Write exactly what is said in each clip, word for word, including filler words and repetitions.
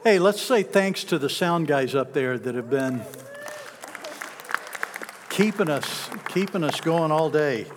Hey, let's say thanks to the sound guys up there that have been keeping us, keeping us going all day.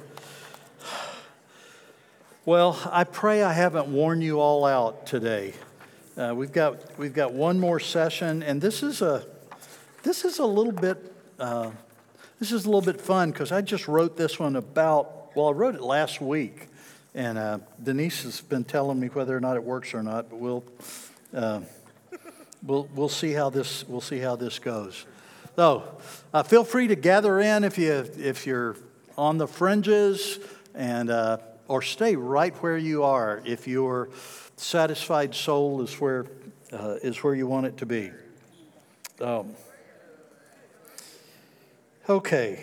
Well, I pray I haven't worn you all out today. Uh, we've got we've got one more session, and this is a this is a little bit uh, this is a little bit fun because I just wrote this one about well, I wrote it last week, and uh, Denise has been telling me whether or not it works or not, but we'll uh, we'll we'll see how this we'll see how this goes. So, uh, feel free to gather in if you if you're on the fringes, and uh, or stay right where you are if your satisfied soul is where uh, is where you want it to be. Um, okay.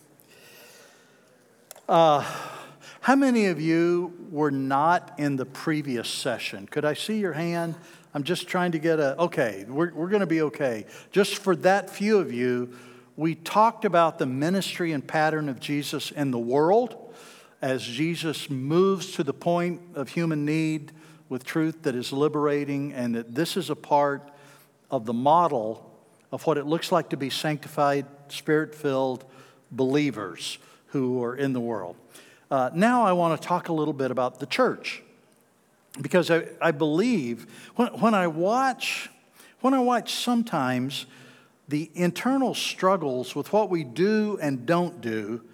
Uh, how many of you were not in the previous session? Could I see your hand? I'm just trying to get a, okay, we're, we're going to be okay. Just for that few of you, we talked about the ministry and pattern of Jesus in the world as Jesus moves to the point of human need with truth that is liberating, and that this is a part of the model of what it looks like to be sanctified, spirit-filled believers who are in the world. Uh, now I want to talk a little bit about the church. Because I, I believe when, when I watch when I watch sometimes the internal struggles with what we do and don't do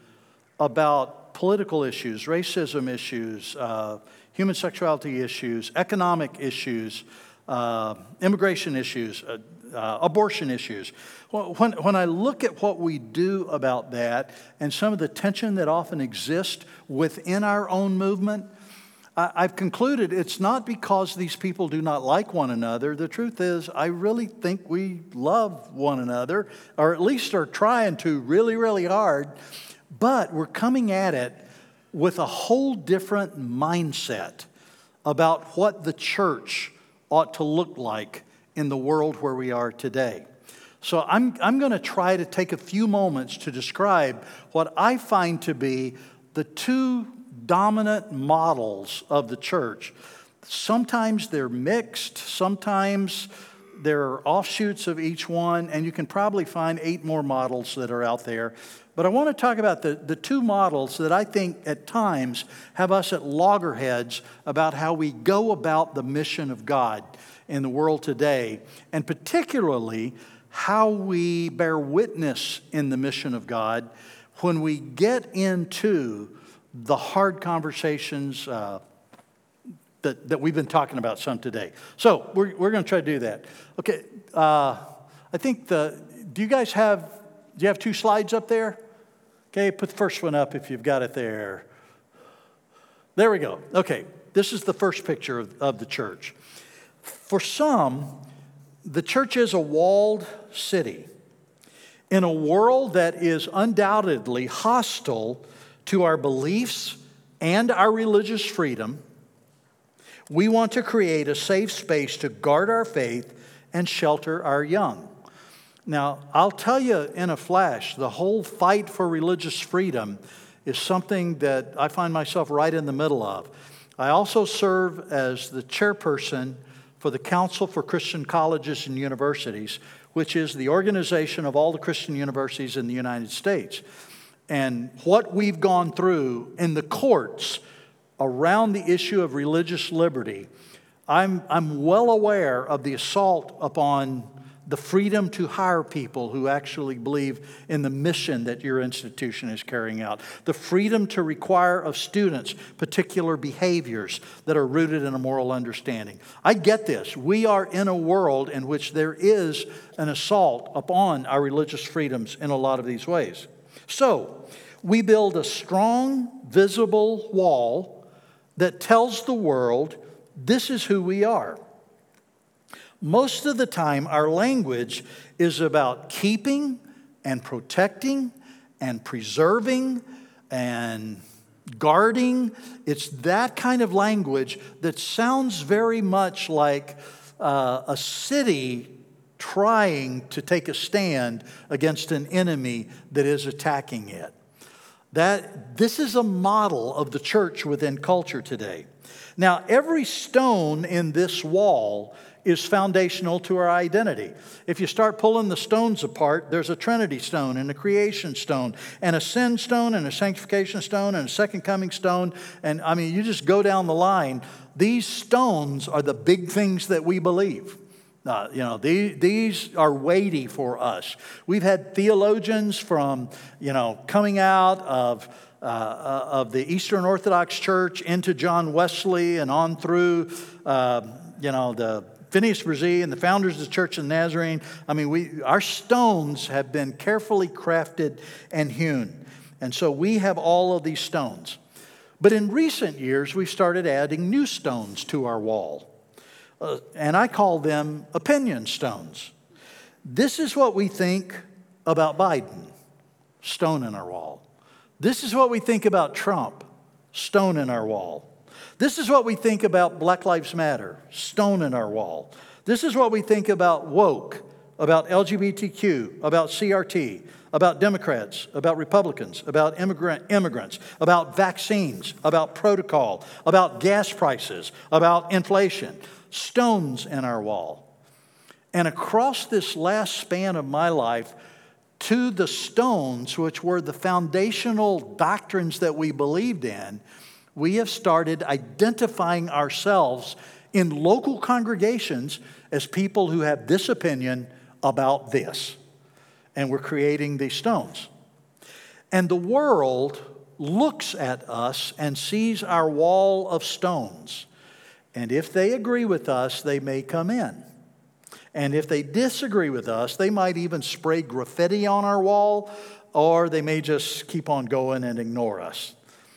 about political issues, racism issues, uh, human sexuality issues, economic issues, uh, immigration issues, uh, uh, abortion issues. When, when I look at what we do about that and some of the tension that often exists within our own movement, I've concluded it's not because these people do not like one another. The truth is, I really think we love one another, or at least are trying to really, really hard. But we're coming at it with a whole different mindset about what the church ought to look like in the world where we are today. So I'm, I'm going to try to take a few moments to describe what I find to be the two dominant models of the church. Sometimes they're mixed, sometimes there are offshoots of each one, and you can probably find eight more models that are out there. But I want to talk about the, the two models that I think at times have us at loggerheads about how we go about the mission of God in the world today, and particularly how we bear witness in the mission of God when we get into the hard conversations uh, that, that we've been talking about some today. So we're, we're going to try to do that. Okay, uh, I think the, do you guys have, do you have two slides up there? Okay, put the first one up if you've got it there. There we go. Okay, this is the first picture of, of the church. For some, the church is a walled city in a world that is undoubtedly hostile to our beliefs and our religious freedom. We want to create a safe space to guard our faith and shelter our young. Now, I'll tell you in a flash, the whole fight for religious freedom is something that I find myself right in the middle of. I also serve as the chairperson for the Council for Christian Colleges and Universities, which is the organization of all the Christian universities in the United States. And what we've gone through in the courts around the issue of religious liberty, I'm, I'm well aware of the assault upon the freedom to hire people who actually believe in the mission that your institution is carrying out. The freedom to require of students particular behaviors that are rooted in a moral understanding. I get this. We are in a world in which there is an assault upon our religious freedoms in a lot of these ways. So, we build a strong, visible wall that tells the world this is who we are. Most of the time, our language is about keeping and protecting and preserving and guarding. It's that kind of language that sounds very much like uh, a city trying to take a stand against an enemy that is attacking it. That this is a model of the church within culture today. Now, every stone in this wall is foundational to our identity. If you start pulling the stones apart, there's a Trinity stone and a creation stone and a sin stone and a sanctification stone and a second coming stone. And I mean, you just go down the line. These stones are the big things that we believe. Uh, you know, these, these are weighty for us. We've had theologians from, you know, coming out of uh, of the Eastern Orthodox Church into John Wesley and on through, uh, you know, the Phineas Bresee and the founders of the Church of the Nazarene. I mean, we our stones have been carefully crafted and hewn. And so we have all of these stones. But in recent years, we've started adding new stones to our wall. Uh, and I call them opinion stones. This is what we think about Biden, stone in our wall. This is what we think about Trump, stone in our wall. This is what we think about Black Lives Matter, stone in our wall. This is what we think about woke, about L G B T Q, about C R T, about Democrats, about Republicans, about immigrant, immigrants, about vaccines, about protocol, about gas prices, about inflation. Stones in our wall. And across this last span of my life, to the stones, which were the foundational doctrines that we believed in, we have started identifying ourselves in local congregations as people who have this opinion about this. And we're creating these stones. And the world looks at us and sees our wall of stones. And if they agree with us, they may come in. And if they disagree with us, they might even spray graffiti on our wall, or they may just keep on going and ignore us.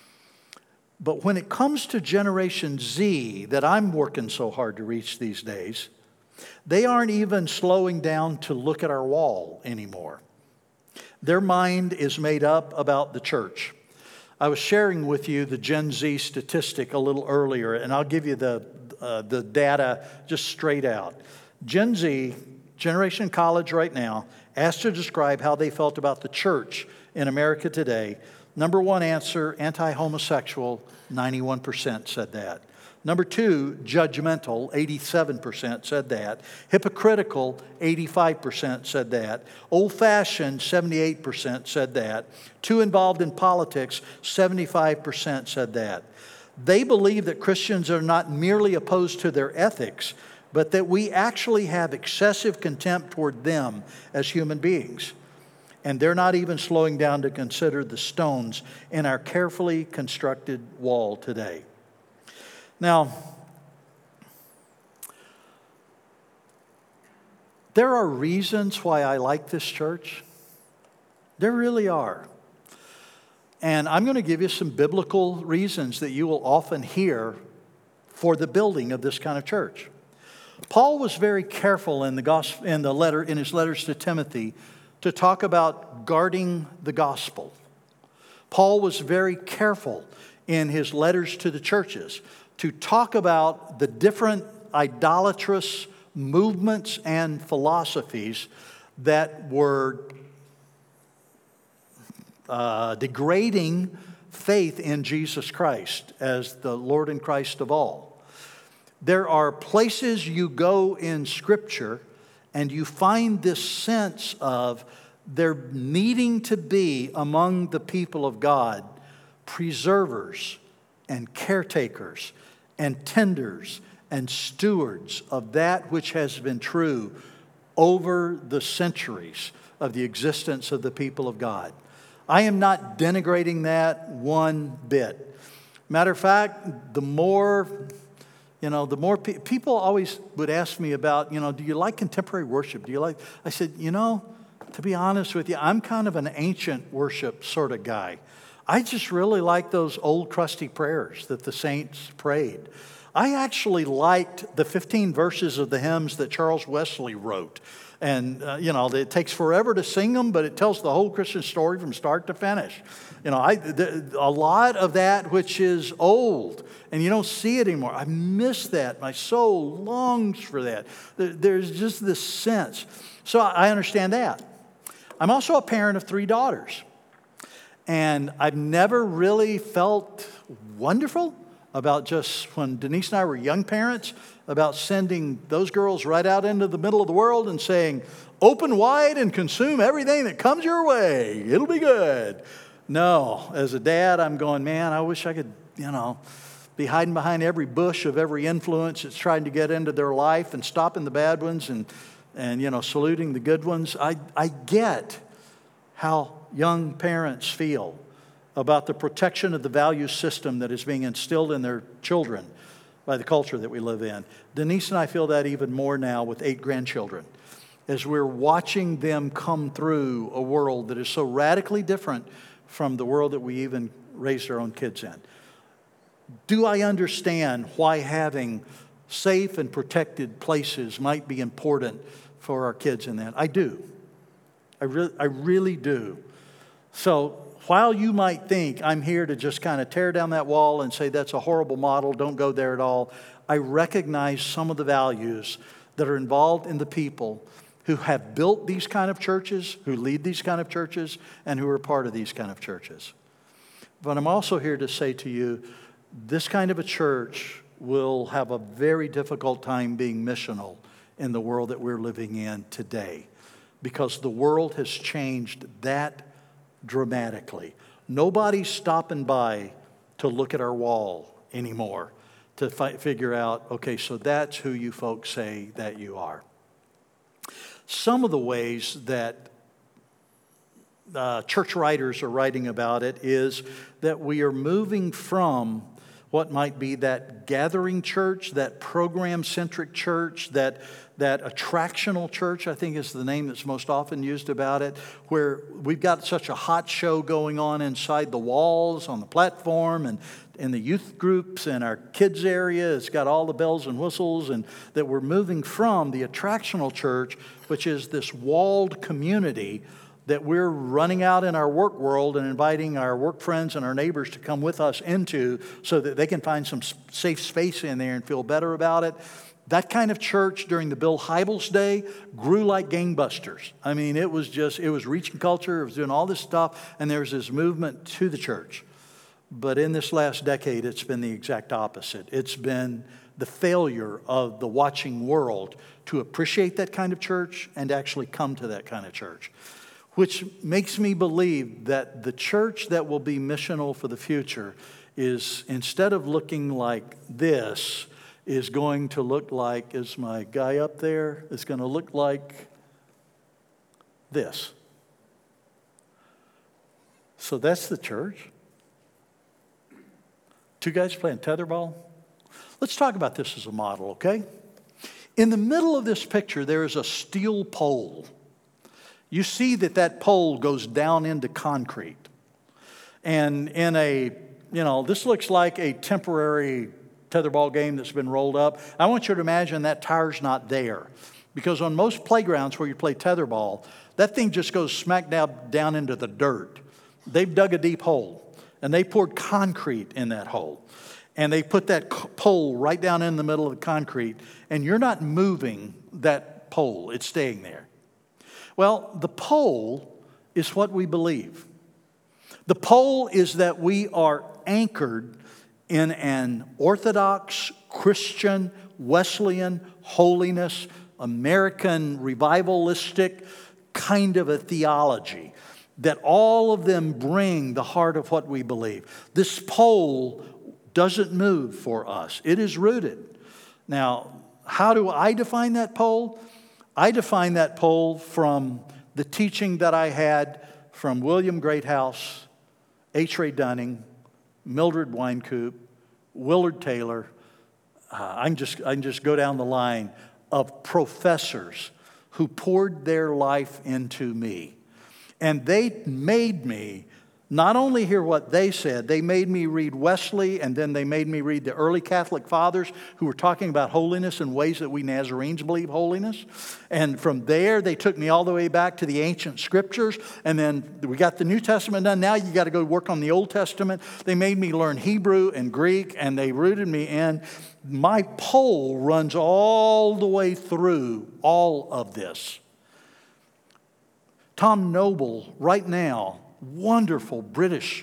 But when it comes to Generation Z, that I'm working so hard to reach these days, they aren't even slowing down to look at our wall anymore. Their mind is made up about the church. I was sharing with you the Gen Z statistic a little earlier, and I'll give you the, uh, the data just straight out. Gen Z, Generation College right now, asked to describe how they felt about the church in America today. Number one answer, anti-homosexual, ninety-one percent said that. Number two, judgmental, eighty-seven percent said that. Hypocritical, eighty-five percent said that. Old-fashioned, seventy-eight percent said that. Too involved in politics, seventy-five percent said that. They believe that Christians are not merely opposed to their ethics, but that we actually have excessive contempt toward them as human beings. And they're not even slowing down to consider the stones in our carefully constructed wall today. Now, there are reasons why I like this church. There really are. And I'm going to give you some biblical reasons that you will often hear for the building of this kind of church. Paul was very careful in the gospel, in the letter, in his letters to Timothy, to talk about guarding the gospel. Paul was very careful in his letters to the churches to talk about the different idolatrous movements and philosophies that were uh, degrading faith in Jesus Christ as the Lord and Christ of all. There are places you go in Scripture and you find this sense of there needing to be among the people of God preservers and caretakers and tenders and stewards of that which has been true over the centuries of the existence of the people of God. I am not denigrating that one bit. Matter of fact, the more... You know, the more pe- people always would ask me about, you know, do you like contemporary worship? Do you like, I said, you know, to be honest with you, I'm kind of an ancient worship sort of guy. I just really like those old crusty prayers that the saints prayed. I actually liked the fifteen verses of the hymns that Charles Wesley wrote. And, uh, you know, it takes forever to sing them, but it tells the whole Christian story from start to finish. You know, I, the, a lot of that which is old, and you don't see it anymore. I miss that. My soul longs for that. There, there's just this sense. So I understand that. I'm also a parent of three daughters. And I've never really felt wonderful about just when Denise and I were young parents, about sending those girls right out into the middle of the world and saying, open wide and consume everything that comes your way. It'll be good. No, as a dad, I'm going, man, I wish I could, you know, be hiding behind every bush of every influence that's trying to get into their life and stopping the bad ones and, and you know, saluting the good ones. I, I get how young parents feel about the protection of the value system that is being instilled in their children by the culture that we live in. Denise and I feel that even more now with eight grandchildren, as we're watching them come through a world that is so radically different from the world that we even raised our own kids in. Do I understand why having safe and protected places might be important for our kids in that? I do. I, re- I really do. So while you might think I'm here to just kind of tear down that wall and say that's a horrible model, don't go there at all, I recognize some of the values that are involved in the people who have built these kind of churches, who lead these kind of churches, and who are part of these kind of churches. But I'm also here to say to you, this kind of a church will have a very difficult time being missional in the world that we're living in today, because the world has changed that dramatically. Nobody's stopping by to look at our wall anymore to fi- figure out, okay, so that's who you folks say that you are. Some of the ways that uh, church writers are writing about it is that we are moving from what might be that gathering church, that program-centric church, that, that attractional church, I think is the name that's most often used about it, where we've got such a hot show going on inside the walls, on the platform, and in the youth groups and our kids area. It's got all the bells and whistles, and that we're moving from the attractional church, which is this walled community that we're running out in our work world and inviting our work friends and our neighbors to come with us into so that they can find some safe space in there and feel better about it. That kind of church during the Bill Hybels day grew like gangbusters. I mean, it was just, it was reaching culture, it was doing all this stuff, and there was this movement to the church. But in this last decade, it's been the exact opposite. It's been the failure of the watching world to appreciate that kind of church and actually come to that kind of church, which makes me believe that the church that will be missional for the future is, instead of looking like this, is going to look like, is my guy up there, is going to look like this. So that's the church. Two guys playing tetherball. Let's talk about this as a model, okay? In the middle of this picture, there is a steel pole. You see that that pole goes down into concrete. And in a, you know, this looks like a temporary tetherball game that's been rolled up. I want you to imagine that tire's not there. Because on most playgrounds where you play tetherball, that thing just goes smack dab down into the dirt. They've dug a deep hole, and they poured concrete in that hole. And they put that pole right down in the middle of the concrete, and you're not moving that pole. It's staying there. Well, the pole is what we believe. The pole is that we are anchored in an Orthodox, Christian, Wesleyan, holiness, American, revivalistic kind of a theology, that all of them bring the heart of what we believe. This pole doesn't move for us. It is rooted. Now, how do I define that pole? I define that pole from the teaching that I had from William Greathouse, H. Ray Dunning, Mildred Wynkoop, Willard Taylor. Uh, I can just I can just go down the line of professors who poured their life into me. And they made me not only hear what they said, they made me read Wesley, and then they made me read the early Catholic fathers who were talking about holiness in ways that we Nazarenes believe holiness. And from there, they took me all the way back to the ancient scriptures. And then we got the New Testament done. Now you got to go work on the Old Testament. They made me learn Hebrew and Greek, and they rooted me in. My pole runs all the way through all of this. Tom Noble, right now, wonderful British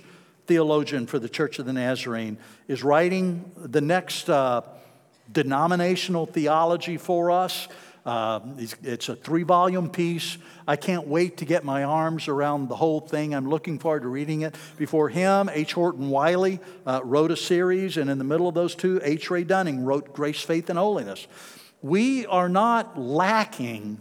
theologian for the Church of the Nazarene, is writing the next uh, denominational theology for us. Uh, it's a three-volume piece. I can't wait to get my arms around the whole thing. I'm looking forward to reading it. Before him, H. Horton Wiley uh, wrote a series, and in the middle of those two, H. Ray Dunning wrote Grace, Faith, and Holiness. We are not lacking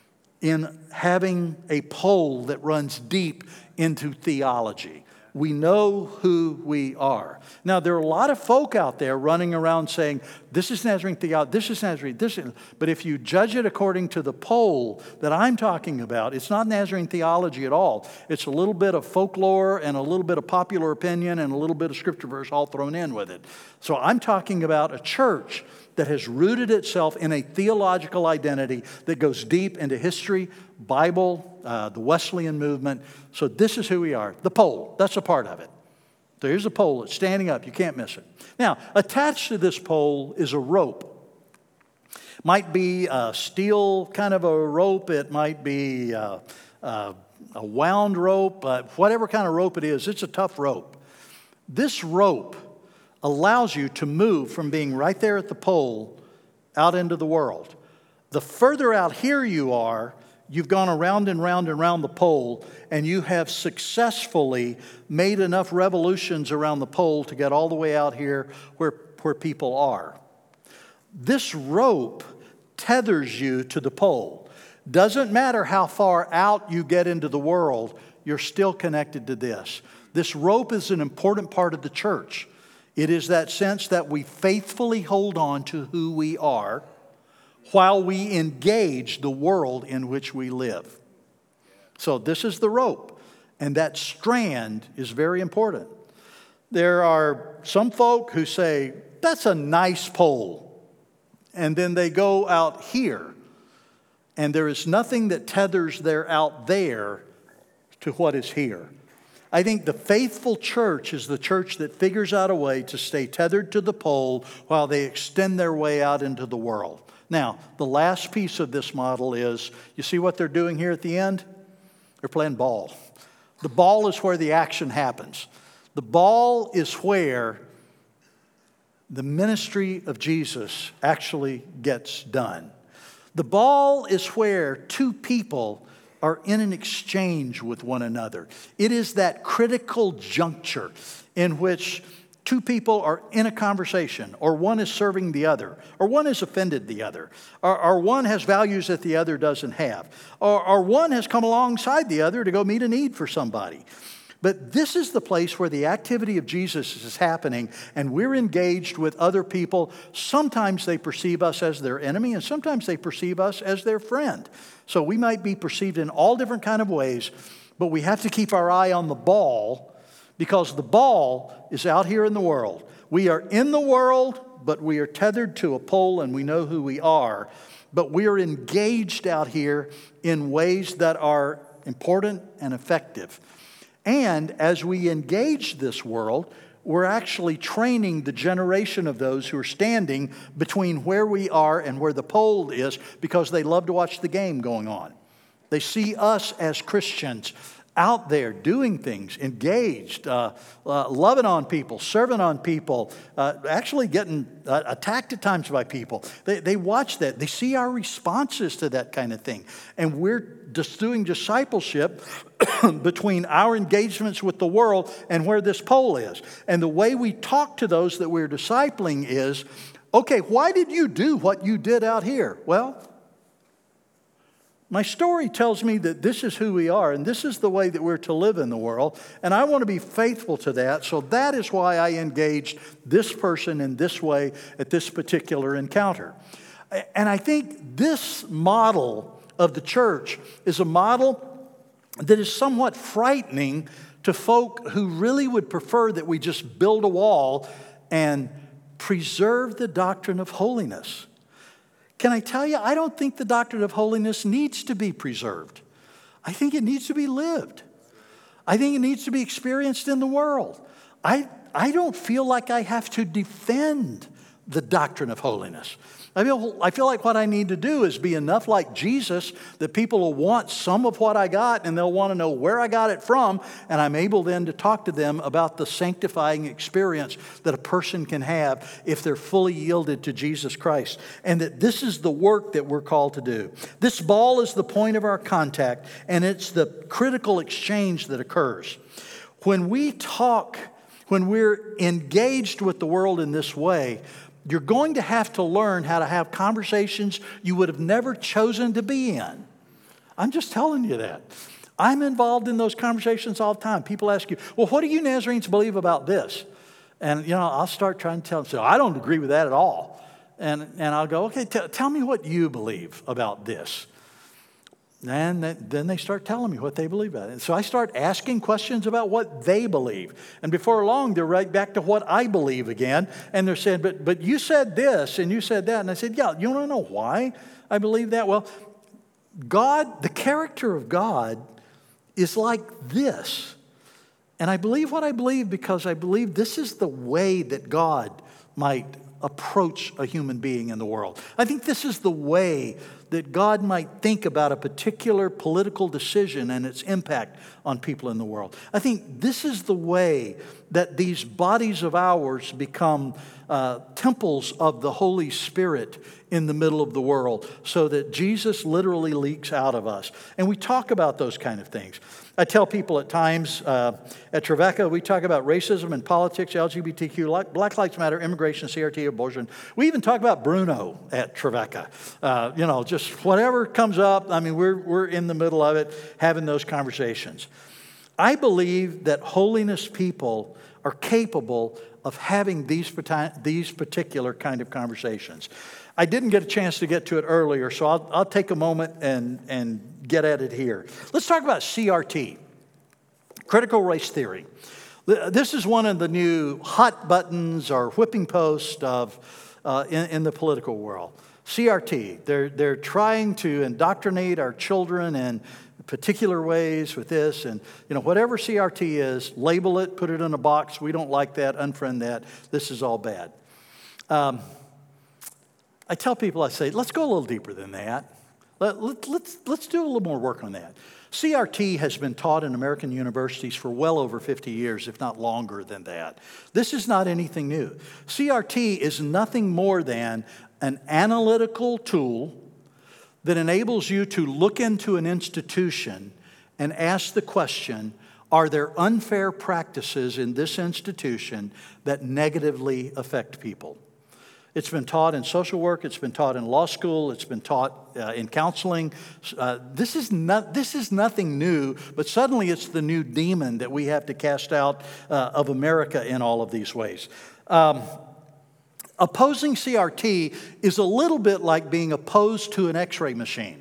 in having a pole that runs deep into theology. We know who we are. Now, there are a lot of folk out there running around saying, this is Nazarene theology, this is Nazarene, this is... But if you judge it according to the pole that I'm talking about, it's not Nazarene theology at all. It's a little bit of folklore and a little bit of popular opinion and a little bit of scripture verse all thrown in with it. So I'm talking about a church that has rooted itself in a theological identity that goes deep into history, Bible, uh, the Wesleyan movement. So this is who we are. The pole, that's a part of it. So here's a pole. It's standing up. You can't miss it. Now, attached to this pole is a rope. Might be a steel kind of a rope. It might be uh, uh, a wound rope. Uh, whatever kind of rope it is, it's a tough rope. This rope allows you to move from being right there at the pole out into the world. The further out here you are, you've gone around and round and round the pole, and you have successfully made enough revolutions around the pole to get all the way out here where, where people are. This rope tethers you to the pole. Doesn't matter how far out you get into the world, you're still connected to this. This rope is an important part of the church. It is that sense that we faithfully hold on to who we are while we engage the world in which we live. So this is the rope, and that strand is very important. There are some folk who say, that's a nice pole, and then they go out here, and there is nothing that tethers their out there to what is here. I think the faithful church is the church that figures out a way to stay tethered to the pole while they extend their way out into the world. Now, the last piece of this model is, you see what they're doing here at the end? They're playing ball. The ball is where the action happens. The ball is where the ministry of Jesus actually gets done. The ball is where two people are in an exchange with one another. It is that critical juncture in which two people are in a conversation, or one is serving the other, or one has offended the other, or, or one has values that the other doesn't have, or, or one has come alongside the other to go meet a need for somebody. But this is the place where the activity of Jesus is happening, and we're engaged with other people. Sometimes they perceive us as their enemy, and sometimes they perceive us as their friend. So we might be perceived in all different kind of ways, but we have to keep our eye on the ball, because the ball is out here in the world. We are in the world, but we are tethered to a pole, and we know who we are. But we are engaged out here in ways that are important and effective. And as we engage this world, we're actually training the generation of those who are standing between where we are and where the pole is, because they love to watch the game going on. They see us as Christians out there doing things, engaged, uh, uh, loving on people, serving on people, uh, actually getting uh, attacked at times by people. They, they watch that. They see our responses to that kind of thing. And we're just doing discipleship between our engagements with the world and where this pole is. And the way we talk to those that we're discipling is, okay, why did you do what you did out here? Well, my story tells me that this is who we are, and this is the way that we're to live in the world, and I want to be faithful to that, so that is why I engaged this person in this way at this particular encounter. And I think this model of the church is a model that is somewhat frightening to folk who really would prefer that we just build a wall and preserve the doctrine of holiness. Can I tell you, I don't think the doctrine of holiness needs to be preserved. I think it needs to be lived. I think it needs to be experienced in the world. I, I don't feel like I have to defend the doctrine of holiness. I feel, I feel like what I need to do is be enough like Jesus that people will want some of what I got and they'll want to know where I got it from, and I'm able then to talk to them about the sanctifying experience that a person can have if they're fully yielded to Jesus Christ, and that this is the work that we're called to do. This ball is the point of our contact, and it's the critical exchange that occurs. When we talk, when we're engaged with the world in this way, you're going to have to learn how to have conversations you would have never chosen to be in. I'm just telling you that. I'm involved in those conversations all the time. People ask you, well, what do you Nazarenes believe about this? And, you know, I'll start trying to tell them, so I don't agree with that at all. And, and I'll go, okay, t- tell me what you believe about this. And then they start telling me what they believe about it. And so I start asking questions about what they believe. And before long, they're right back to what I believe again. And they're saying, but, but you said this and you said that. And I said, yeah, you want to know why I believe that? Well, God, the character of God is like this. And I believe what I believe because I believe this is the way that God might approach a human being in the world. I think this is the way that God might think about a particular political decision and its impact on people in the world. I think this is the way that these bodies of ours become uh, temples of the Holy Spirit in the middle of the world, so that Jesus literally leaks out of us. And we talk about those kind of things. I tell people at times, uh, at Trevecca, we talk about racism and politics, L G B T Q, Black Lives Matter, immigration, C R T, abortion. We even talk about Bruno at Trevecca. Uh, you know, just whatever comes up, I mean, we're, we're in the middle of it, having those conversations. I believe that holiness people are capable of having these, these particular kind of conversations. I didn't get a chance to get to it earlier, so I'll, I'll take a moment and, and get at it here. Let's talk about C R T, critical race theory. This is one of the new hot buttons or whipping posts of uh, in, in the political world. C R T, they're, they're trying to indoctrinate our children in particular ways with this, and you know, whatever C R T is, label it, put it in a box. We don't like that, unfriend that. This is all bad. Um, I tell people, I say, let's go a little deeper than that. Let, let, let's, let's do a little more work on that. C R T has been taught in American universities for well over fifty years, if not longer than that. This is not anything new. C R T is nothing more than an analytical tool that enables you to look into an institution and ask the question, are there unfair practices in this institution that negatively affect people? It's been taught in social work. It's been taught in law school. It's been taught uh, in counseling. Uh, this is not, this is nothing new, but suddenly it's the new demon that we have to cast out uh, of America in all of these ways. Um, opposing C R T is a little bit like being opposed to an X-ray machine.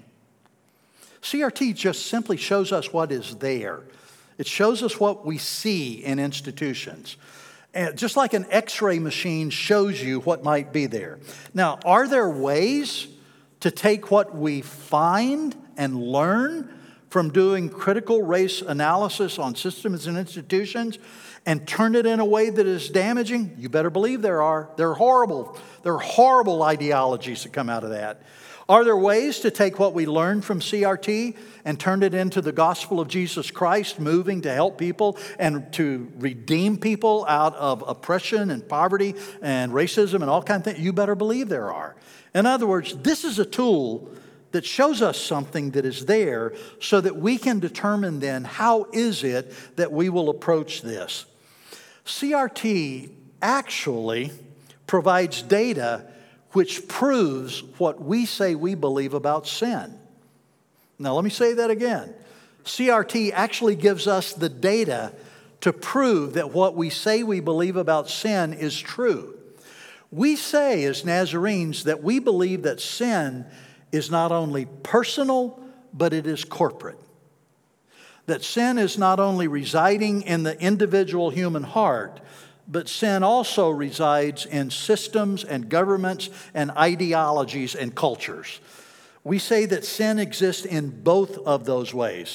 C R T just simply shows us what is there. It shows us what we see in institutions. And just like an X-ray machine shows you what might be there. Now, are there ways to take what we find and learn from doing critical race analysis on systems and institutions and turn it in a way that is damaging? You better believe there are. There are horrible, there are horrible ideologies that come out of that. Are there ways to take what we learned from C R T and turn it into the gospel of Jesus Christ, moving to help people and to redeem people out of oppression and poverty and racism and all kinds of things? You better believe there are. In other words, this is a tool that shows us something that is there so that we can determine then how is it that we will approach this. C R T actually provides data which proves what we say we believe about sin. Now, let me say that again. C R T actually gives us the data to prove that what we say we believe about sin is true. We say as Nazarenes that we believe that sin is not only personal, but it is corporate. That sin is not only residing in the individual human heart, but sin also resides in systems and governments and ideologies and cultures. We say that sin exists in both of those ways.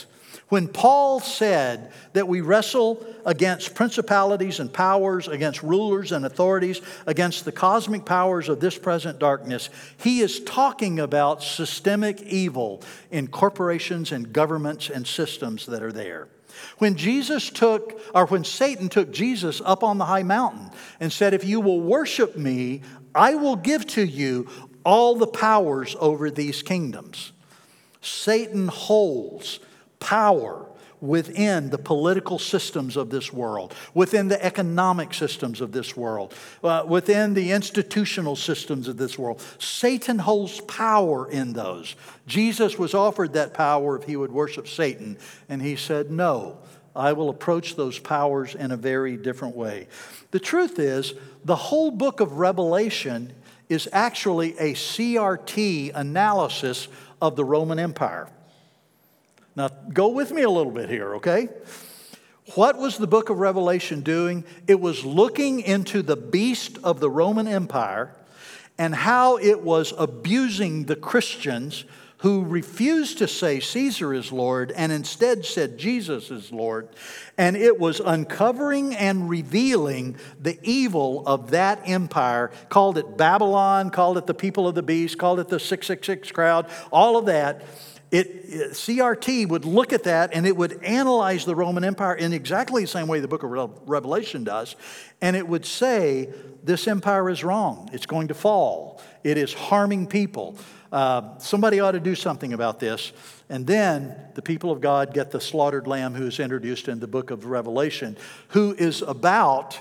When Paul said that we wrestle against principalities and powers, against rulers and authorities, against the cosmic powers of this present darkness, he is talking about systemic evil in corporations and governments and systems that are there. When Jesus took, or when Satan took Jesus up on the high mountain and said, if you will worship me, I will give to you all the powers over these kingdoms. Satan holds power within the political systems of this world, within the economic systems of this world, uh, within the institutional systems of this world. Satan holds power in those. Jesus was offered that power if he would worship Satan, and he said, no, I will approach those powers in a very different way. The truth is, the whole book of Revelation is actually a C R T analysis of the Roman Empire. Now, go with me a little bit here, okay? What was the book of Revelation doing? It was looking into the beast of the Roman Empire and how it was abusing the Christians who refused to say Caesar is Lord and instead said Jesus is Lord. And it was uncovering and revealing the evil of that empire. Called it Babylon, called it the people of the beast, called it the six six six crowd, all of that. It, it, C R T would look at that and it would analyze the Roman Empire in exactly the same way the book of Revelation does. And it would say, this empire is wrong. It's going to fall. It is harming people. Uh, somebody ought to do something about this. And then the people of God get the slaughtered lamb who is introduced in the book of Revelation, who is about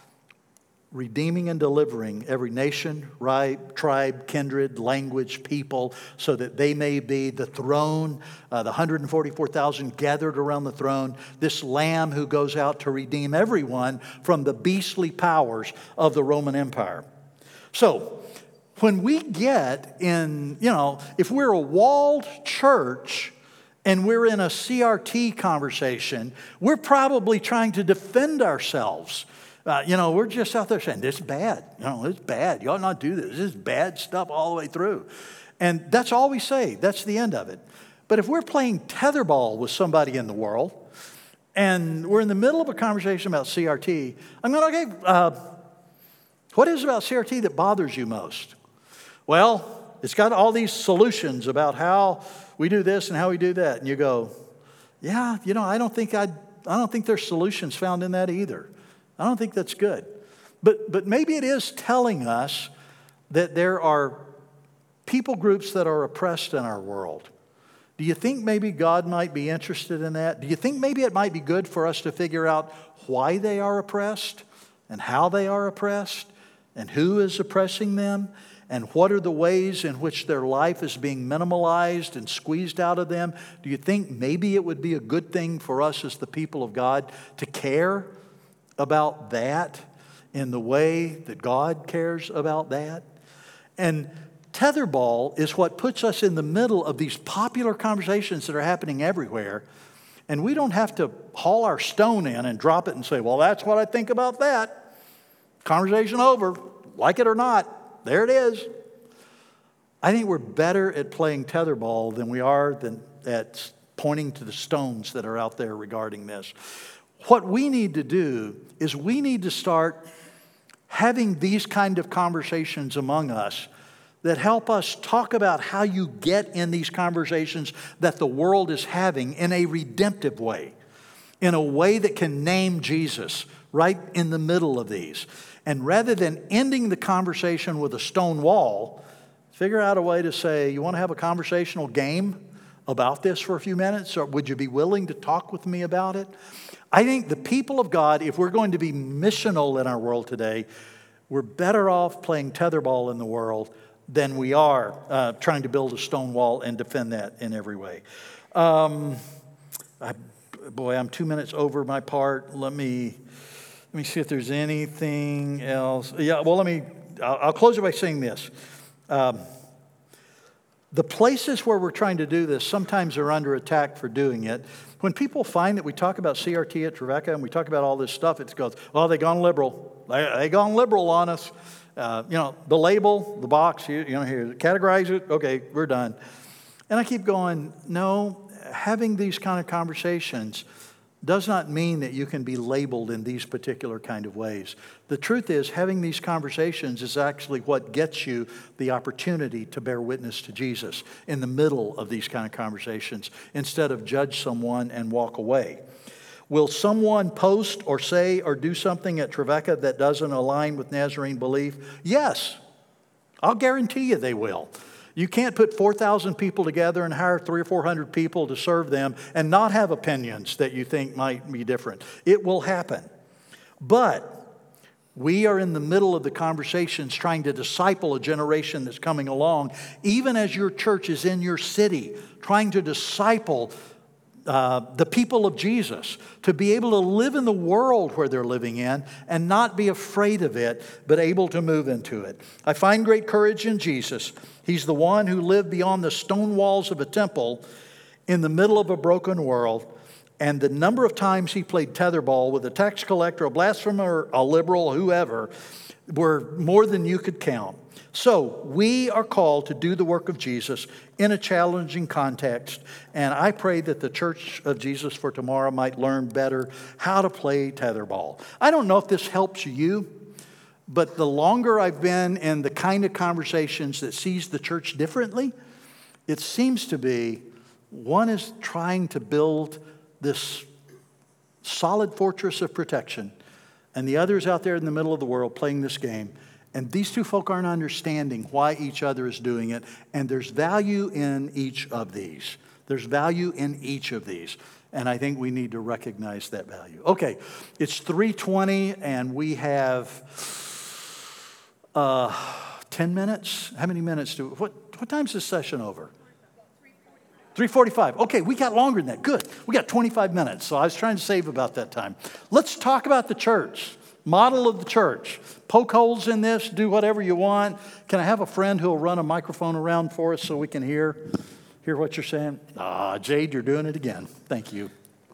redeeming and delivering every nation, tribe, kindred, language, people, so that they may be the throne, uh, the one hundred forty-four thousand gathered around the throne, this lamb who goes out to redeem everyone from the beastly powers of the Roman Empire. So, when we get in, you know, if we're a walled church and we're in a C R T conversation, we're probably trying to defend ourselves. Uh, you know, we're just out there saying, this is bad. You know, it's bad. You ought not do this. This is bad stuff all the way through. And that's all we say. That's the end of it. But if we're playing tetherball with somebody in the world and we're in the middle of a conversation about C R T, I'm going, okay, uh, what is it about C R T that bothers you most? Well, it's got all these solutions about how we do this and how we do that. And you go, yeah, you know, I don't think I'd, I don't think there's solutions found in that either. I don't think that's good. But, but maybe it is telling us that there are people groups that are oppressed in our world. Do you think maybe God might be interested in that? Do you think maybe it might be good for us to figure out why they are oppressed and how they are oppressed and who is oppressing them and what are the ways in which their life is being minimalized and squeezed out of them? Do you think maybe it would be a good thing for us as the people of God to care about that in the way that God cares about that? And tetherball is what puts us in the middle of these popular conversations that are happening everywhere. And we don't have to haul our stone in and drop it and say, well, that's what I think about that. Conversation over, like it or not, there it is. I think we're better at playing tetherball than we are than at pointing to the stones that are out there regarding this. What we need to do is we need to start having these kind of conversations among us that help us talk about how you get in these conversations that the world is having in a redemptive way, in a way that can name Jesus right in the middle of these. And rather than ending the conversation with a stone wall, figure out a way to say, you want to have a conversational game about this for a few minutes? Or would you be willing to talk with me about it? I think the people of God, if we're going to be missional in our world today, we're better off playing tetherball in the world than we are uh, trying to build a stone wall and defend that in every way. Um, I, boy, I'm two minutes over my part. Let me let me see if there's anything else. Yeah, well, let me. I'll, I'll close it by saying this. Um, the places where we're trying to do this sometimes are under attack for doing it. When people find that we talk about C R T at Trevecca and we talk about all this stuff, it goes, well, they gone liberal. They, they gone liberal on us. Uh, you know, the label, the box, you, you know, here, categorize it. Okay, we're done. And I keep going, no, having these kind of conversations does not mean that you can be labeled in these particular kind of ways. The truth is, having these conversations is actually what gets you the opportunity to bear witness to Jesus in the middle of these kind of conversations, instead of judge someone and walk away. Will someone post or say or do something at Trevecca that doesn't align with Nazarene belief? Yes. I'll guarantee you they will. You can't put four thousand people together and hire three or four hundred people to serve them and not have opinions that you think might be different. It will happen. But we are in the middle of the conversations trying to disciple a generation that's coming along, even as your church is in your city, trying to disciple Uh, the people of Jesus, to be able to live in the world where they're living in and not be afraid of it, but able to move into it. I find great courage in Jesus. He's the one who lived beyond the stone walls of a temple in the middle of a broken world. And the number of times he played tetherball with a tax collector, a blasphemer, a liberal, whoever, were more than you could count. So we are called to do the work of Jesus in a challenging context. And I pray that the Church of Jesus for Tomorrow might learn better how to play tetherball. I don't know if this helps you, but the longer I've been in the kind of conversations that sees the church differently, it seems to be one is trying to build this solid fortress of protection, and the other is out there in the middle of the world playing this game. And these two folk aren't understanding why each other is doing it. And there's value in each of these. There's value in each of these. And I think we need to recognize that value. Okay, it's three twenty and we have uh, ten minutes. How many minutes do, what, what time's this session over? three forty-five. Okay, we got longer than that. Good. We got twenty-five minutes. So I was trying to save about that time. Let's talk about the church. Model of the church. Poke holes in this, do whatever you want. Can I have a friend who will run a microphone around for us so we can hear, hear what you're saying? Ah, Jade, you're doing it again. Thank you.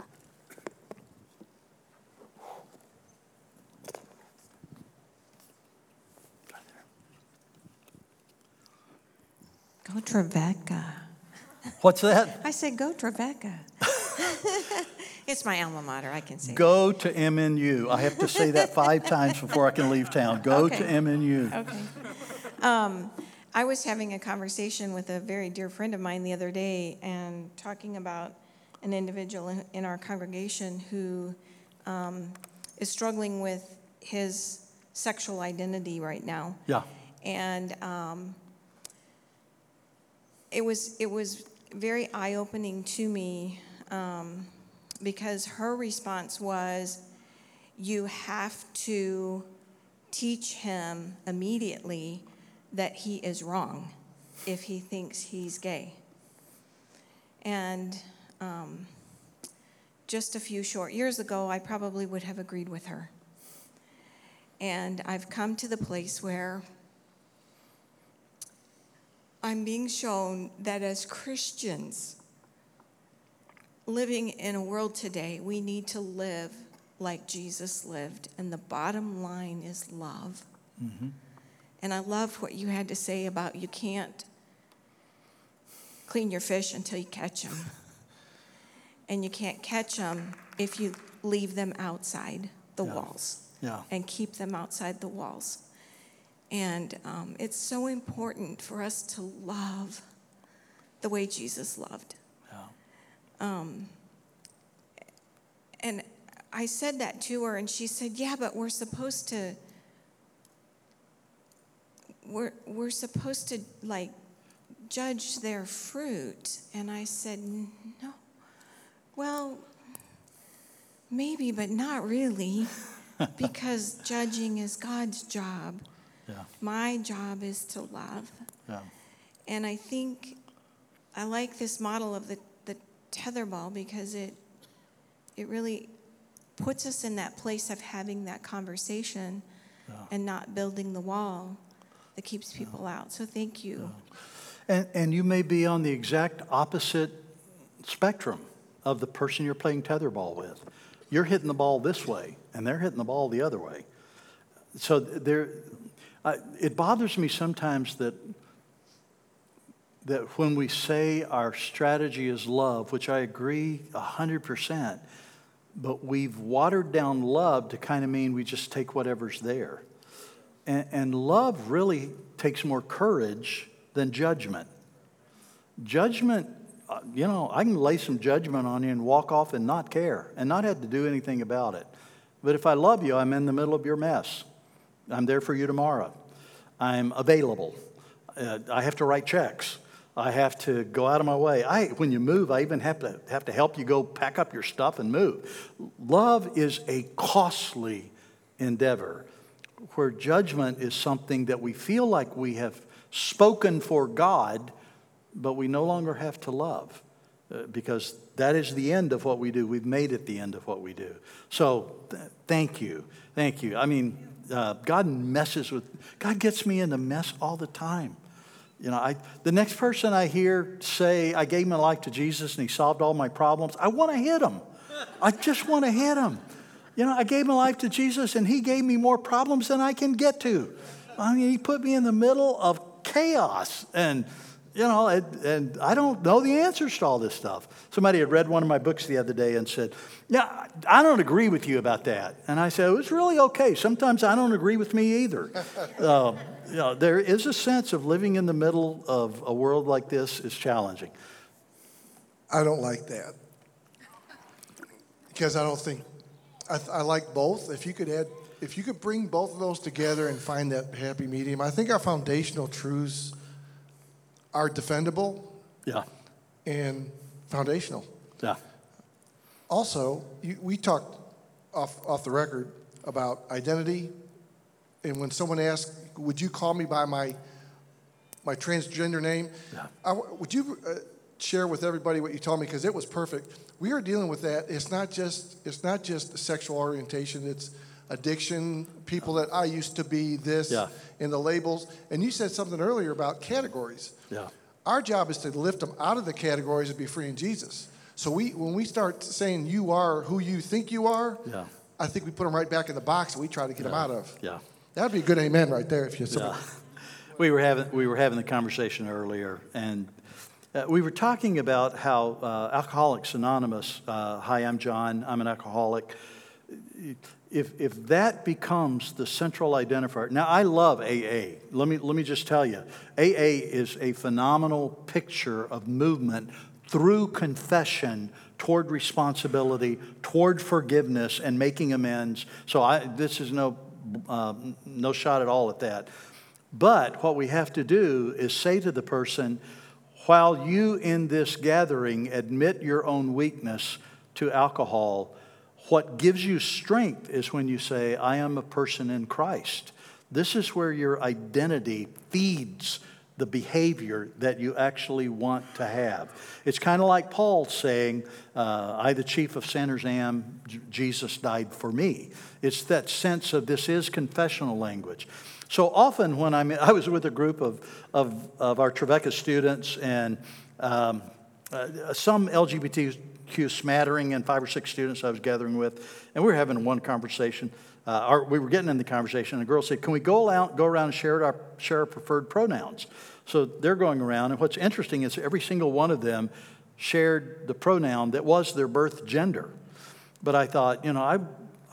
Go Trevecca. What's that? I said go Trevecca. It's my alma mater, I can say Go to M N U. I have to say that five times before I can leave town. Go okay. to M N U. Okay. Um, I was having a conversation with a very dear friend of mine the other day and talking about an individual in, in our congregation who um, is struggling with his sexual identity right now. Yeah. And um, it was it was very eye-opening to me um, because her response was, you have to teach him immediately that he is wrong if he thinks he's gay. And um, just a few short years ago, I probably would have agreed with her. And I've come to the place where I'm being shown that as Christians living in a world today, we need to live like Jesus lived. And the bottom line is love. Mm-hmm. And I love what you had to say about you can't clean your fish until you catch them. And you can't catch them if you leave them outside the yeah. walls. Yeah. And keep them outside the walls. And um, it's so important for us to love the way Jesus loved. Yeah. Um, and I said that to her, and she said, yeah, but we're supposed to, we're, we're supposed to, like, judge their fruit. And I said, no. Well, maybe, but not really, because judging is God's job. Yeah. My job is to love. Yeah. And I think I like this model of the, the tetherball because it it really puts us in that place of having that conversation yeah. and not building the wall that keeps people yeah. out. So thank you. Yeah. And and you may be on the exact opposite spectrum of the person you're playing tetherball with. You're hitting the ball this way, and they're hitting the ball the other way. So there, uh, it bothers me sometimes that that when we say our strategy is love, which I agree one hundred percent, but we've watered down love to kind of mean we just take whatever's there. And, and love really takes more courage than judgment. Judgment, you know, I can lay some judgment on you and walk off and not care and not have to do anything about it. But if I love you, I'm in the middle of your mess. I'm there for you tomorrow. I'm available. Uh, I have to write checks. I have to go out of my way. I, when you move, I even have to have to help you go pack up your stuff and move. Love is a costly endeavor, where judgment is something that we feel like we have spoken for God, but we no longer have to love, uh, because that is the end of what we do. We've made it the end of what we do. So th- thank you. Thank you. I mean, uh, God messes with, God gets me in a mess all the time. You know, I, the next person I hear say, I gave my life to Jesus and he solved all my problems, I want to hit him. I just want to hit him. You know, I gave my life to Jesus and he gave me more problems than I can get to. I mean, he put me in the middle of chaos. And, you know, and, and I don't know the answers to all this stuff. Somebody had read one of my books the other day and said, yeah, I don't agree with you about that. And I said, it was really okay. Sometimes I don't agree with me either. uh, you know, there is a sense of living in the middle of a world like this is challenging. I don't like that. Because I don't think, I, I like both. If you could add, if you could bring both of those together and find that happy medium, I think our foundational truths are defendable. Yeah. And foundational. Yeah. Also, you, we talked off off the record about identity, and when someone asks, "Would you call me by my my transgender name?" Yeah. I, would you uh, share with everybody what you told me, because it was perfect. We are dealing with that. It's not just it's not just sexual orientation. It's addiction. People that I used to be this, yeah. and the labels. And you said something earlier about categories. Yeah. Our job is to lift them out of the categories and be free in Jesus. So we, when we start saying you are who you think you are, yeah. I think we put them right back in the box that we try to get yeah. them out of. Yeah. That would be a good amen right there. If you yeah. we were having we were having the conversation earlier, and uh, we were talking about how uh, Alcoholics Anonymous. Uh, Hi, I'm John. I'm an alcoholic. If if that becomes the central identifier, now I love A A. Let me let me just tell you, A A is a phenomenal picture of movement through confession toward responsibility, toward forgiveness, and making amends. So I this is no uh, no shot at all at that. But what we have to do is say to the person, while you in this gathering admit your own weakness to alcohol, what gives you strength is when you say, I am a person in Christ. This is where your identity feeds the behavior that you actually want to have. It's kind of like Paul saying, uh, I, the chief of sinners, am, J- Jesus died for me. It's that sense of this is confessional language. So often when I'm, I was with a group of, of, of our Trevecca students and um, uh, some L G B T Q smattering and five or six students I was gathering with, and we were having one conversation. Uh, our, we were getting in the conversation, and the girl said, can we go out, go around and share our, share our preferred pronouns? So they're going around, and what's interesting is every single one of them shared the pronoun that was their birth gender. But I thought, you know, I,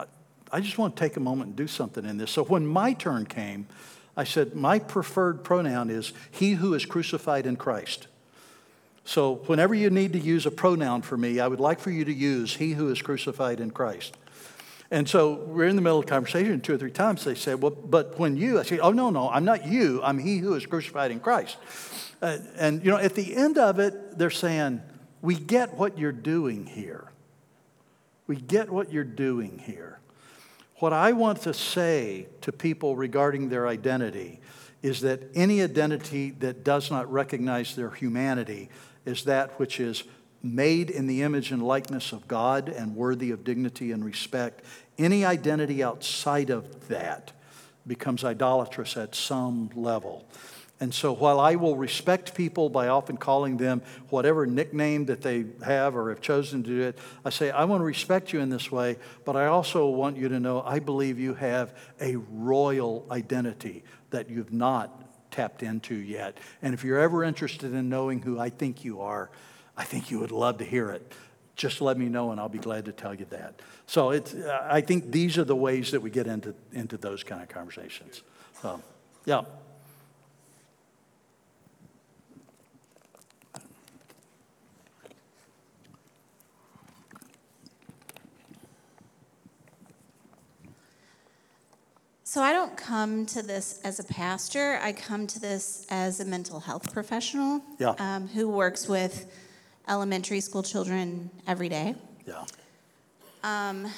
I just want to take a moment and do something in this. So when my turn came, I said, my preferred pronoun is he who is crucified in Christ. So whenever you need to use a pronoun for me, I would like for you to use he who is crucified in Christ. And so we're in the middle of the conversation two or three times. They said, well, but when you, I say, oh, no, no, I'm not you. I'm he who is crucified in Christ. Uh, and, you know, at the end of it, they're saying, we get what you're doing here. We get what you're doing here. What I want to say to people regarding their identity is that any identity that does not recognize their humanity is that which is made in the image and likeness of God and worthy of dignity and respect. Any identity outside of that becomes idolatrous at some level. And so while I will respect people by often calling them whatever nickname that they have or have chosen to do it, I say, I want to respect you in this way, but I also want you to know I believe you have a royal identity that you've not tapped into yet. And if you're ever interested in knowing who I think you are, I think you would love to hear it. Just let me know, and I'll be glad to tell you that. So it's, I think these are the ways that we get into, into those kind of conversations. So, yeah. So I don't come to this as a pastor. I come to this as a mental health professional Yeah. um, who works with elementary school children every day. Yeah. Um,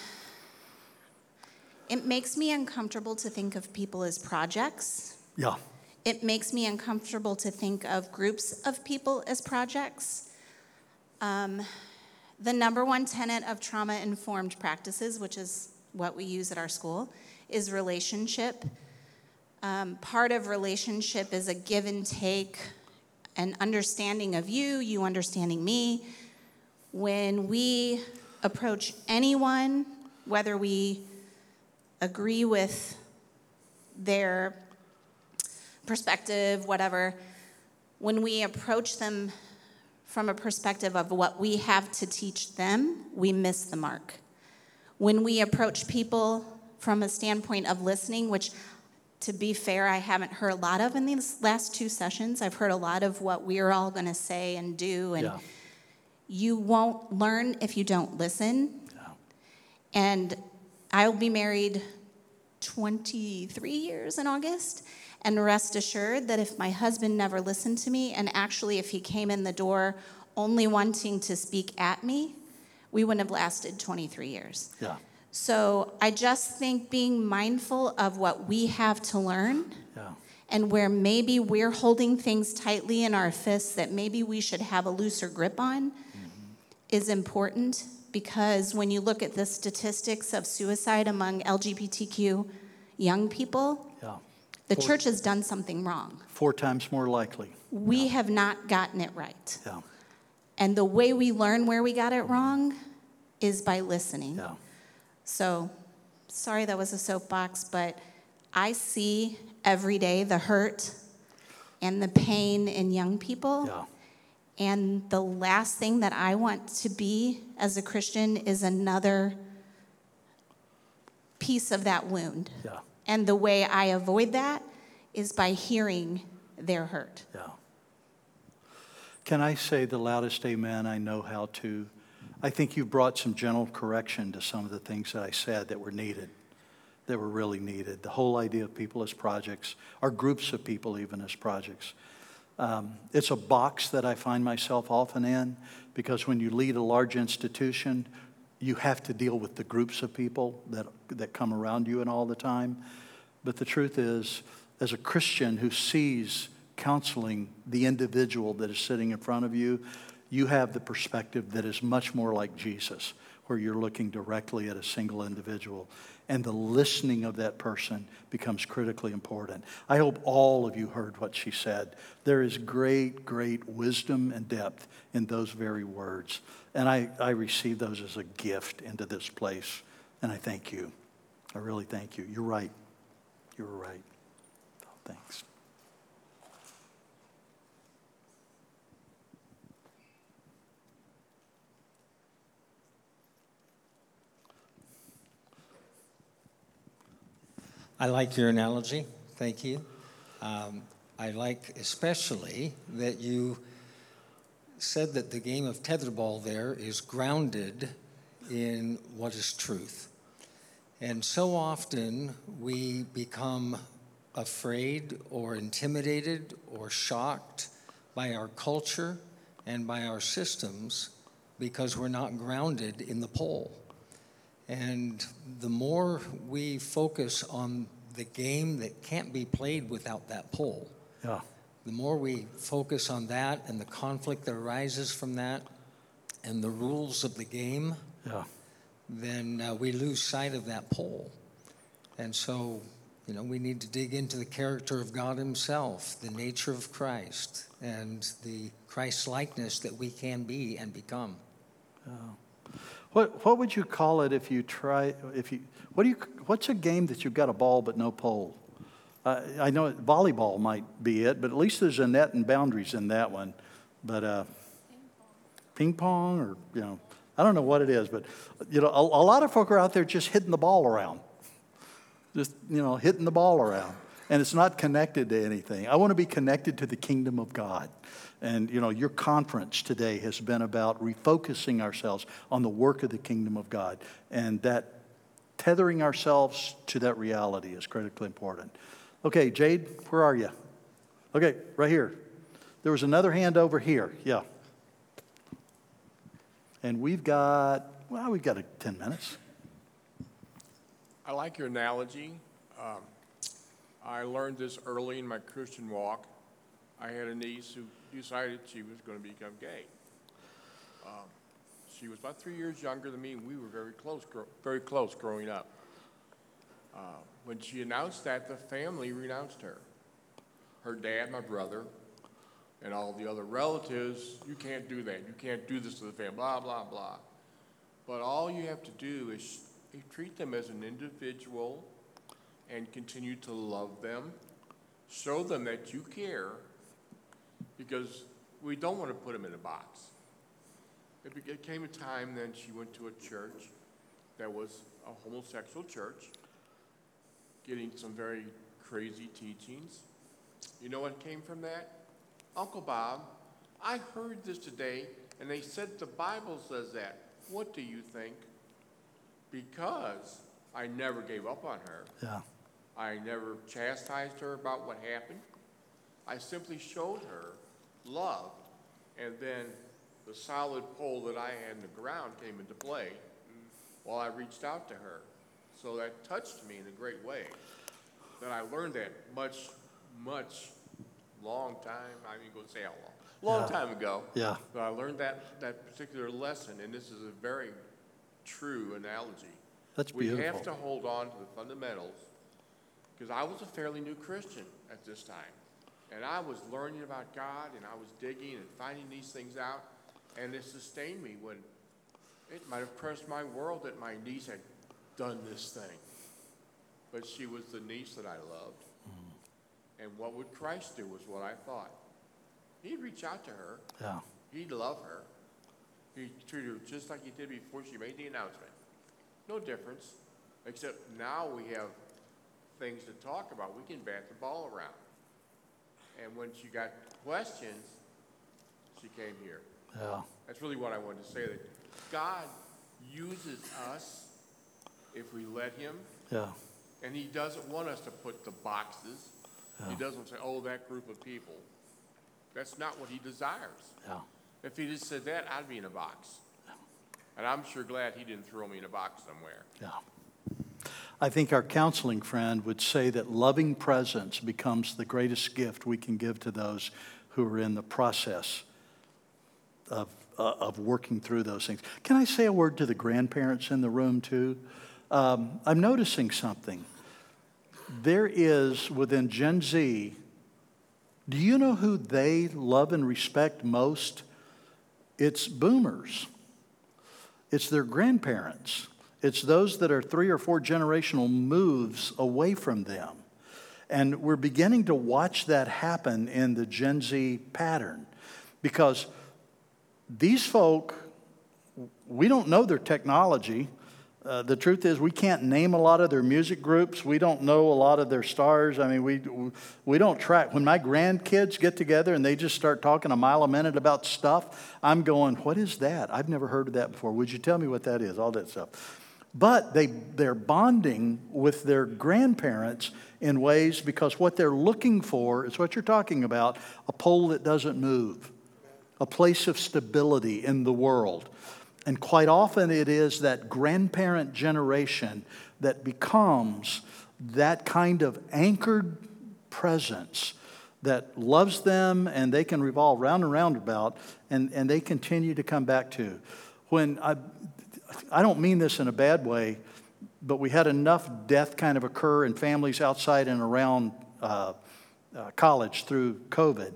it makes me uncomfortable to think of people as projects. Yeah. It makes me uncomfortable to think of groups of people as projects. Um, the number one tenet of trauma-informed practices, which is what we use at our school, is relationship. Um, part of relationship is a give and take, an understanding of you, you understanding me. When we approach anyone, whether we agree with their perspective, whatever, when we approach them from a perspective of what we have to teach them, we miss the mark. When we approach people from a standpoint of listening, which, to be fair, I haven't heard a lot of in these last two sessions. I've heard a lot of what we're all going to say and do, and Yeah. you won't learn if you don't listen. Yeah. And I'll be married twenty-three years in August, and rest assured that if my husband never listened to me, and actually if he came in the door only wanting to speak at me, we wouldn't have lasted twenty-three years. Yeah. So I just think being mindful of what we have to learn, Yeah. and where maybe we're holding things tightly in our fists that maybe we should have a looser grip on, mm-hmm. is important, because when you look at the statistics of suicide among L G B T Q young people, Yeah. the Four- church has done something wrong. Four times more likely. We have not gotten it right. Yeah. And the way we learn where we got it wrong is by listening. Yeah. So, sorry that was a soapbox, but I see every day the hurt and the pain in young people. Yeah. And the last thing that I want to be as a Christian is another piece of that wound. Yeah. And the way I avoid that is by hearing their hurt. Yeah. Can I say the loudest amen I know how to? I think you brought some gentle correction to some of the things that I said that were needed, that were really needed. The whole idea of people as projects, or groups of people even as projects. Um, it's a box that I find myself often in, because when you lead a large institution, you have to deal with the groups of people that, that come around you and all the time. But the truth is, as a Christian who sees counseling the individual that is sitting in front of you, you have the perspective that is much more like Jesus, where you're looking directly at a single individual. And the listening of that person becomes critically important. I hope all of you heard what she said. There is great, great wisdom and depth in those very words. And I, I receive those as a gift into this place. And I thank you. I really thank you. You're right. You're right. Thanks. I like your analogy. Thank you. Um, I like especially that you said that the game of tetherball there is grounded in what is truth. And so often we become afraid or intimidated or shocked by our culture and by our systems because we're not grounded in the pole. And the more we focus on the game that can't be played without that pole, Yeah. the more we focus on that and the conflict that arises from that and the rules of the game, Yeah. then uh, we lose sight of that pole. And so, you know, we need to dig into the character of God himself, the nature of Christ, and the Christ-likeness that we can be and become. Yeah. What what would you call it if you try if you what do you what's a game that you've got a ball but no pole? Uh, I know it- volleyball might be it, but at least there's a net and boundaries in that one. But uh, ping pong or, you know, I don't know what it is, but, you know, a, a lot of folk are out there just hitting the ball around. Just, you know, hitting the ball around. And it's not connected to anything. I want to be connected to the kingdom of God. And, you know, your conference today has been about refocusing ourselves on the work of the kingdom of God. And that tethering ourselves to that reality is critically important. Okay, Jade, where are you? Okay, right here. There was another hand over here. Yeah. And we've got, well, we've got a ten minutes. I like your analogy. Um, I learned this early in my Christian walk. I had a niece who decided she was going to become gay. Um, she was about three years younger than me, and we were very close, gro- very close growing up. Uh, when she announced that, the family renounced her. Her dad, my brother, and all the other relatives, you can't do that. You can't do this to the family, blah, blah, blah. But all you have to do is treat them as an individual and continue to love them. Show them that you care, because we don't want to put them in a box. It became a time then she went to a church that was a homosexual church, getting some very crazy teachings. You know what came from that? Uncle Bob, I heard this today, and they said the Bible says that. What do you think? Because I never gave up on her. Yeah. I never chastised her about what happened. I simply showed her love, and then the solid pole that I had in the ground came into play while I reached out to her. So that touched me in a great way. That I learned that much, much long time, I mean, go say how long, long Yeah. time ago. Yeah. But I learned that, that particular lesson, and this is a very true analogy. That's We beautiful. have to hold on to the fundamentals, because I was a fairly new Christian at this time. And I was learning about God, and I was digging and finding these things out, and it sustained me when it might have crushed my world that my niece had done this thing. But she was the niece that I loved. Mm-hmm. And what would Christ do was what I thought. He'd reach out to her. Yeah. He'd love her. He'd treat her just like he did before she made the announcement. No difference, except now we have things to talk about. We can bat the ball around. And when she got questions, she came here. Yeah. That's really what I wanted to say, that God uses us if we let him. Yeah. And he doesn't want us to put the boxes. Yeah. He doesn't say, oh, that group of people. That's not what he desires. Yeah. If he just said that, I'd be in a box. And I'm sure glad he didn't throw me in a box somewhere. Yeah. I think our counseling friend would say that loving presence becomes the greatest gift we can give to those who are in the process of, uh, of working through those things. Can I say a word to the grandparents in the room too? Um, I'm noticing something. There is within Gen Z, do you know who they love and respect most? It's boomers. It's their grandparents. It's those that are three or four generational moves away from them. And we're beginning to watch that happen in the Gen Z pattern, because these folk, we don't know their technology. Uh, the truth is, we can't name a lot of their music groups. We don't know a lot of their stars. I mean, we we don't track. When my grandkids get together and they just start talking a mile a minute about stuff, I'm going, what is that? I've never heard of that before. Would you tell me what that is? All that stuff. But they, they're bonding with their grandparents in ways, because what they're looking for is what you're talking about, a pole that doesn't move, a place of stability in the world. And quite often it is that grandparent generation that becomes that kind of anchored presence that loves them, and they can revolve round and round about, and, and they continue to come back to. When I, I don't mean this in a bad way, but we had enough death kind of occur in families outside and around uh, uh, college through COVID.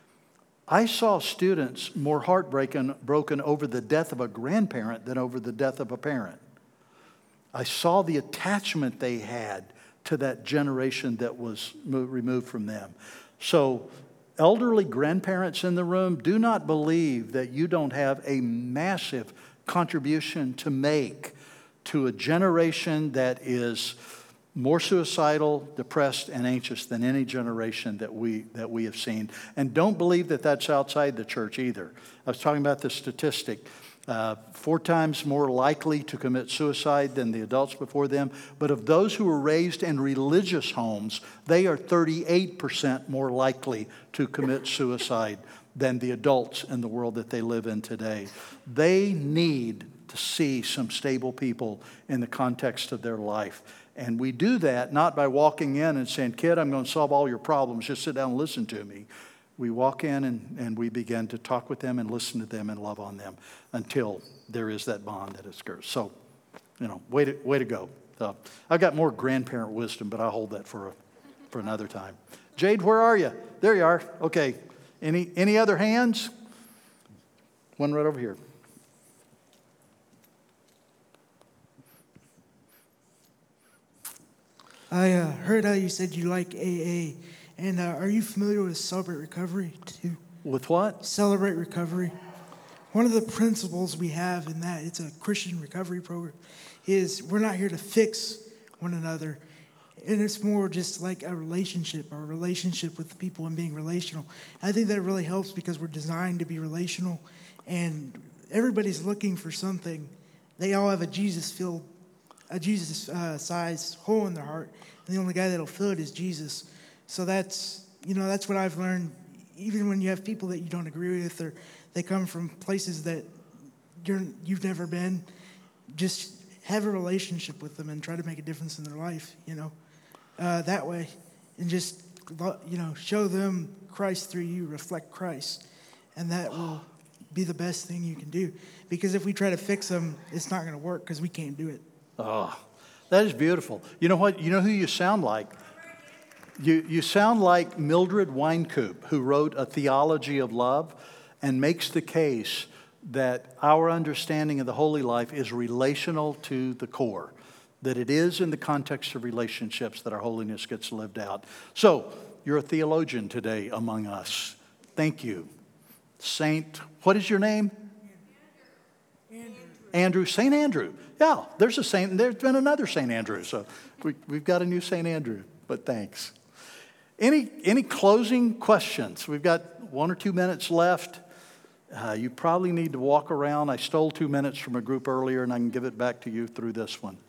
I saw students more heartbroken broken over the death of a grandparent than over the death of a parent. I saw the attachment they had to that generation that was mo- removed from them. So, elderly grandparents in the room, do not believe that you don't have a massive contribution to make to a generation that is more suicidal, depressed, and anxious than any generation that we that we have seen. And don't believe that that's outside the church either. I was talking about the statistic. Uh, four times more likely to commit suicide than the adults before them. But of those who were raised in religious homes, they are thirty-eight percent more likely to commit suicide than the adults in the world that they live in today. They need to see some stable people in the context of their life. And we do that not by walking in and saying, kid, I'm going to solve all your problems. Just sit down and listen to me. We walk in and, and we begin to talk with them and listen to them and love on them until there is that bond that occurs. So, you know, way to, way to go. So, I've got more grandparent wisdom, but I'll hold that for, a, for another time. Jade, where are you? There you are. Okay. Any, any other hands? One right over here. I uh, heard how you said you like A A. And uh, are you familiar with Celebrate Recovery too? With what? Celebrate Recovery. One of the principles we have in that, it's a Christian recovery program, is we're not here to fix one another. And it's more just like a relationship, our relationship with people and being relational. I think that really helps because we're designed to be relational. And everybody's looking for something. They all have a Jesus-filled, a Jesus-sized hole in their heart. And the only guy that'll fill it is Jesus. So that's, you know, that's what I've learned. Even when you have people that you don't agree with or they come from places that you're, you've never been, just have a relationship with them and try to make a difference in their life, you know, uh, that way. And just, you know, show them Christ through you, reflect Christ. And that will be the best thing you can do. Because if we try to fix them, it's not going to work because we can't do it. Oh, that is beautiful. You know what? You know who you sound like? You, you sound like Mildred Wynkoop, who wrote A Theology of Love and makes the case that our understanding of the holy life is relational to the core, that it is in the context of relationships that our holiness gets lived out. So, you're a theologian today among us. Thank you. Saint, what is your name? Andrew. Andrew, Saint Andrew. Yeah, there's a Saint, and there's been another Saint Andrew, so we, we've got a new Saint Andrew, but thanks. Any, any closing questions? We've got one or two minutes left. Uh, you probably need to walk around. I stole two minutes from a group earlier, and I can give it back to you through this one.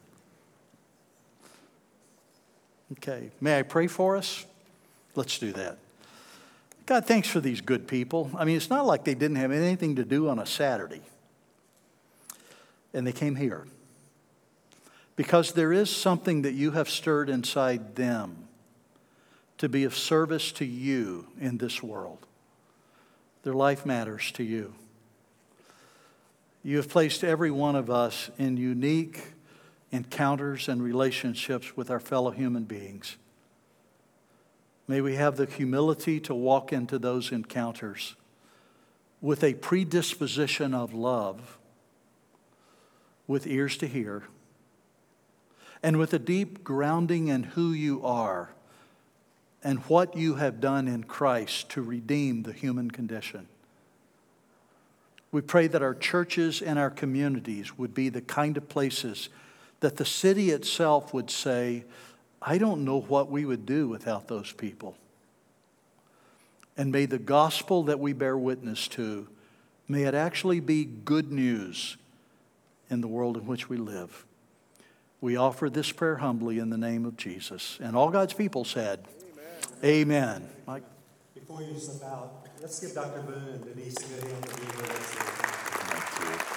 Okay, may I pray for us? Let's do that. God, thanks for these good people. I mean, it's not like they didn't have anything to do on a Saturday, and they came here. Because there is something that you have stirred inside them to be of service to you in this world. Their life matters to you. You have placed every one of us in unique encounters and relationships with our fellow human beings. May we have the humility to walk into those encounters with a predisposition of love, with ears to hear, and with a deep grounding in who you are and what you have done in Christ to redeem the human condition. We pray that our churches and our communities would be the kind of places that the city itself would say, I don't know what we would do without those people. And may the gospel that we bear witness to, may it actually be good news in the world in which we live. We offer this prayer humbly in the name of Jesus. And all God's people said, Amen. Amen. Mike? Before you slip out, let's give Doctor Boone and Denise a good hand for being with us.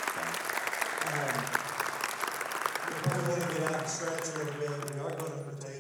Thank you. Um, we're probably going to get out and stretch a little bit. We are going to partake